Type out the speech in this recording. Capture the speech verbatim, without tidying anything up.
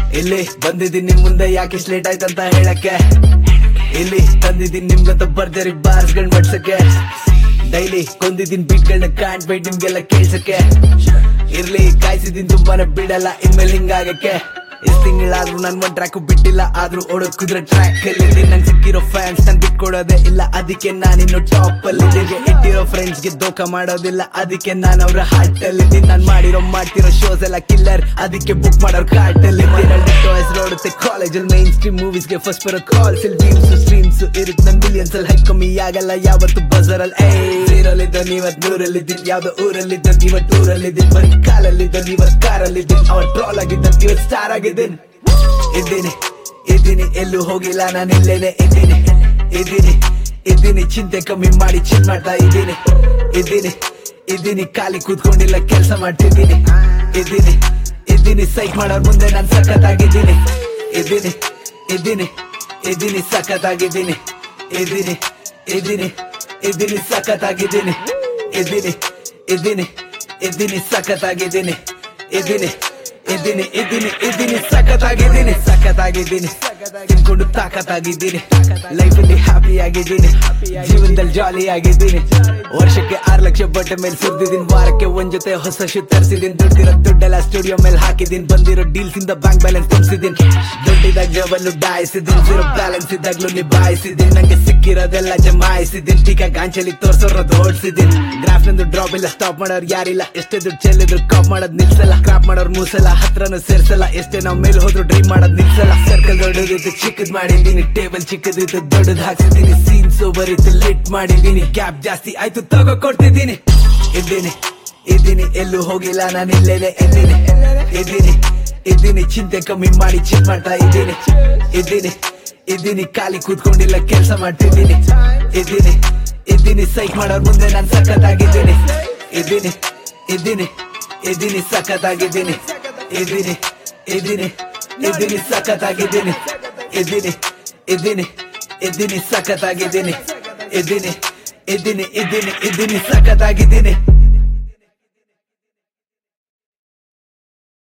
ಇಲ್ಲಿ ಬಂದಿದ್ದೀನಿ ನಿಮ್ ಮುಂದೆ ಯಾಕೆ ಲೇಟ್ ಆಯ್ತಂತ ಹೇಳಕ್ಕೆ, ಇಲ್ಲಿ ತಂದಿದ್ದೀನಿ ನಿಮ್ಗಂತ ಬರ್ಜರಿ ಬಾರ್ಸ್ ಗಳ್ ಮಡ್ಸಕ್ಕೆ, ಡೈಲಿ ಕೊಂದಿದ್ದೀನಿ ಬೀಟ್ಗಳನ್ನ ಕಾಣ್ಬೇಡಿ ನಿಮ್ಗೆಲ್ಲ ಕೇಳ್ಸಕ್ಕೆ, ಇರ್ಲಿ ಕಾಯ್ಸಿದೀನಿ ತುಂಬಾನೇ ಬಿಡಲ್ಲ ಇನ್ಮೇಲೆ ಹಿಂಗಾಗಕ್ಕೆ. ಎಷ್ಟ್ ತಿಂಗಳಾದ್ರೂ ನನ್ ಒಂದ್ ಟ್ರ್ಯಾಕ್ ಬಿಟ್ಟಿಲ್ಲ, ಆದ್ರೂ ಓಡೋದ್ ಕುದ್ರೆ ಟ್ರ್ಯಾಕ್ ಅಲ್ಲಿ ನನ್ ಸಿಕ್ಕಿರೋ ಫ್ಯಾನ್ಸ್ ನನ್ ಬಿಟ್ಕೊಡೋದೇ ಇಲ್ಲ, ಅದಕ್ಕೆ ನಾನಿನ್ನು ಟಾಪ್ ಅಲ್ಲಿ ಇಟ್ಟಿರೋ ಫ್ರೆಂಡ್ಸ್ ಗೆ ದೋಖ ಮಾಡೋದಿಲ್ಲ, ಅದಕ್ಕೆ ನಾನ್ ಅವ್ರ ಹಾರ್ಟ್ ಅಲ್ಲಿ ನಾನ್ ಮಾಡಿರೋ ಮಾಡ್ತಿರೋ ಶೋಸ್ ಎಲ್ಲ ಕಿಲ್ಲರ್, ಅದಕ್ಕೆ ಬುಕ್ ಮಾಡೋರ್ ಕಾರ್ಟ್ ಅಲ್ಲಿ ನೋಡುತ್ತೆ ಕಾಲೇಜಲ್ಲಿ ಮೈನ್ ಸ್ಟ್ರೀಮ್ ಮೂವೀಸ್ ಗೆ ಫಸ್ಟ್ ಬರೋ ಕಾಲ್ಸ್ ವ್ಯೂಸ್ ಸ್ಟ್ರೀಮ್ಸ್ ಇರುತ್ತೆ ನನ್ ಮಿಲಿಯನ್ಸ್ ಅಲ್ಲಿ ಹೈ ಕಮ್ಮಿ ಆಗಲ್ಲ ಯಾವತ್ತು ಬಜರ್ ಅಲ್ಲಿ. ಏರಲ್ಲಿದ್ದ ನೀವತ್ ನೂರಲ್ಲಿದ್ದೀನಿ, ಯಾವ್ದೋ ಊರಲ್ಲಿದ್ದ ನೀವತ್ ಊರಲ್ಲಿದ್ದೀನಿ, ಬರೀ ಕಾಲಲ್ಲಿದ್ದ ನೀವತ್ ಕಾರಲ್ಲಿದ್ದೀನಿ, ಅವ ಟ್ರಾಲ್ ಆಗಿದ್ದ ಇವತ್ ಸ್ಟಾರ್ ಆಗಿದ್ದೀನಿ. ಇದ್ದೀನಿ ಇದ್ದೀನಿ ಎಲ್ಲೂ ಹೋಗಿಲ್ಲ ನಾನು ಇಲ್ಲೇನೆ ಇದ್ದೀನಿ, ಇದ್ದೀನಿ ಇದ್ದೀನಿ ಚಿಂತೆ ಕಮ್ಮಿ ಮಾಡಿ ಚಿನ್ ಮಾಡ್ತಾ ಇದ್ದೀನಿ, ಇದ್ದೀನಿ ಇದ್ದೀನಿ ಖಾಲಿ ಕೂತ್ಕೊಂಡಿಲ್ಲ ಕೆಲ್ಸ ಮಾಡ್ತಿದ್ದೀನಿ, ಇದ್ದೀನಿ ಇದ್ದೀನಿ ಸೈಕ್ ಮಾಡೋರ್ ಮುಂದೆ ನಾನ್ ಸಖತ್ತಾಗಿದ್ದೀನಿ, ಇದ್ದೀನಿ ಇದ್ದೀನಿ ಇದ್ದೀನಿ ಸಖತ್ತಾಗಿದ್ದೀನಿ, ಇದ್ದೀನಿ ಇದ್ದೀನಿ ಇದ್ದೀನಿ ಸಖತ್ತಾಗಿದ್ದೀನಿ, ಇದ್ದೀನಿ ಇದ್ದೀನಿ ಇದ್ದೀನಿ ಸಖತ್ತಾಗಿದ್ದೀನಿ, ಇದ್ದೀನಿ ಇದ್ದೀನಿ ಇದ್ದೀನಿ ಇದ್ದೀನಿ ಸಖತ್ತಾಗಿದ್ದೀನಿ, ಸಖತ್ತಾಗಿದ್ದೀನಿ ತಿನ್ಕೊಂಡು ತಾಕತ್ತಾಗಿದ್ದೀನಿ, ಲೈಫ್ ಅಲ್ಲಿ ಹ್ಯಾಪಿ ಆಗಿದ್ದೀನಿ, ಜೀವನದಲ್ಲಿ ಜಾಲಿ ಆಗಿದ್ದೀನಿ, ವರ್ಷಕ್ಕೆ ಆರ್ ಲಕ್ಷ ಬಟ್ಟೆ ಮೇಲೆ ಸುರಿದಿದ್ದೀನಿ, ವಾರಕ್ಕೆ ಒಂದ್ ಜೊತೆ ಹೊಸ ಶೂ ತರಿಸಿದ್ದೀನಿ, ದುಡ್ಡಿರೋ ದುಡ್ಡೆಲ್ಲ ಸ್ಟುಡಿಯೋ ಮೇಲೆ ಹಾಕಿದ್ದೀನಿ, ಬಂದಿರೋ ಡೀಲ್ಸ್ ಇಂದ ಬ್ಯಾಂಕ್ ಬ್ಯಾಲೆನ್ಸ್ ತುಂಬಿಸಿದ್ದೀನಿ, ದುಡ್ಡಿದಾಗ ಜೇಬಲ್ಲೂ ಡಾಯಿಸಿದ್ದೀನಿ, ಜೀರೋ ಬ್ಯಾಲೆನ್ಸ್ ಇದ್ದಾಗ್ಲೂ ನಿಭಾಯಿಸಿದ್ದೀನಿ, ನಂಗೆ ಸಿಕ್ಕಿರೋದೆಲ್ಲ ಜಮಾಯಿಸಿದ್ದೀನಿ, ಟೀಕಾ ಗಾಂಚಲಿ ತೋರ್ಸೋರೋದು ಓಡಿಸಿದ್ದೀನಿ, ಗ್ರಾಫ್ ನಂದು ಡ್ರಾಪ್ ಇಲ್ಲ ಸ್ಟಾಪ್ ಮಾಡೋರ್ ಯಾರಿಲ್ಲ, ಎಷ್ಟೇ ದುಡ್ಡು ಚೆಲ್ಲಿದ್ರು ಕಾಪ್ ಮಾಡೋದ್ ನಿಲ್ಸಲ್ಲ, ಕ್ರಾಪ್ ಮಾಡೋರ್ ಮೂಸಲ್ಲ ಹತ್ರನು ಸೇರ್ಸಲ್ಲ, ಎಷ್ಟೇ ನಾವ್ ಮೇಲೆ ಹೋದ್ರು ಡ್ರೀಮ್ ಮಾಡೋದ್ ನಿಲ್ಸಲ್ಲ, ಸರ್ಕಲ್ ದೊಡ್ಡದಿತ್ತು ಚಿಕ್ಕದ್ ಮಾಡಿದ್ದೀನಿ, ಟೇಬಲ್ ಚಿಕ್ಕದಿತ್ತು ದೊಡ್ಡದ್ ಹಾಕ್ಸಿದ್ದೀನಿ, ಸೀನ್ ಸೋಬರ್ ಇತ್ತು ಲೇಟ್ ಮಾಡಿದ್ದೀನಿ, ಗ್ಯಾಪ್ ಜಾಸ್ತಿ ಆಯ್ತು ತಗೋ ಕೊಡ್ತಿದ್ದೀನಿ, ಇದ್ದೀನಿ ಇದ್ದೀನಿ ಎಲ್ಲೂ ಹೋಗಿಲ್ಲ ನಾನು ಇಲ್ಲೇನೆ ಇದ್ದೀನಿ, ಇದ್ದೀನಿ ಇದ್ದೀನಿ ಚಿಂತೆ ಕಮ್ಮಿ ಮಾಡಿ ಚಿನ್ ಮಾಡ್ತಾ ಇದ್ದೀನಿ, ಇದ್ದೀನಿ ಇದ್ದೀನಿ ಖಾಲಿ ಕೂತ್ಕೊಂಡಿಲ್ಲ ಕೆಲ್ಸ ಮಾಡ್ತಿದ್ದೀನಿ, ಇದ್ದೀನಿ ಇದ್ದೀನಿ ಸೈಕ್ ಮಾಡೋರ್ ಮುಂದೆ ನಾನ್ ಸಖತ್ತಾಗಿದ್ದೀನಿ, ಇದ್ದೀನಿ ಇದ್ದೀನಿ ಇದ್ದೀನಿ ಸಖತ್ತಾಗಿದ್ದೀನಿ, ಇದ್ದೀನಿ ಇದ್ದೀನಿ ಇದ್ದೀನಿ ಸಖತ್ತಾಗಿದ್ದೀನಿ, ಇದ್ದೀನಿ ಇದ್ದೀನಿ ಇದ್ದೀನಿ ಸಖತ್ತಾಗಿದ್ದೀನಿ, ಇದ್ದೀನಿ ಇದ್ದೀನಿ ಇದ್ದೀನಿ ಇದ್ದೀನಿ ಸಖತ್ತಾಗಿದ್ದೀನಿ.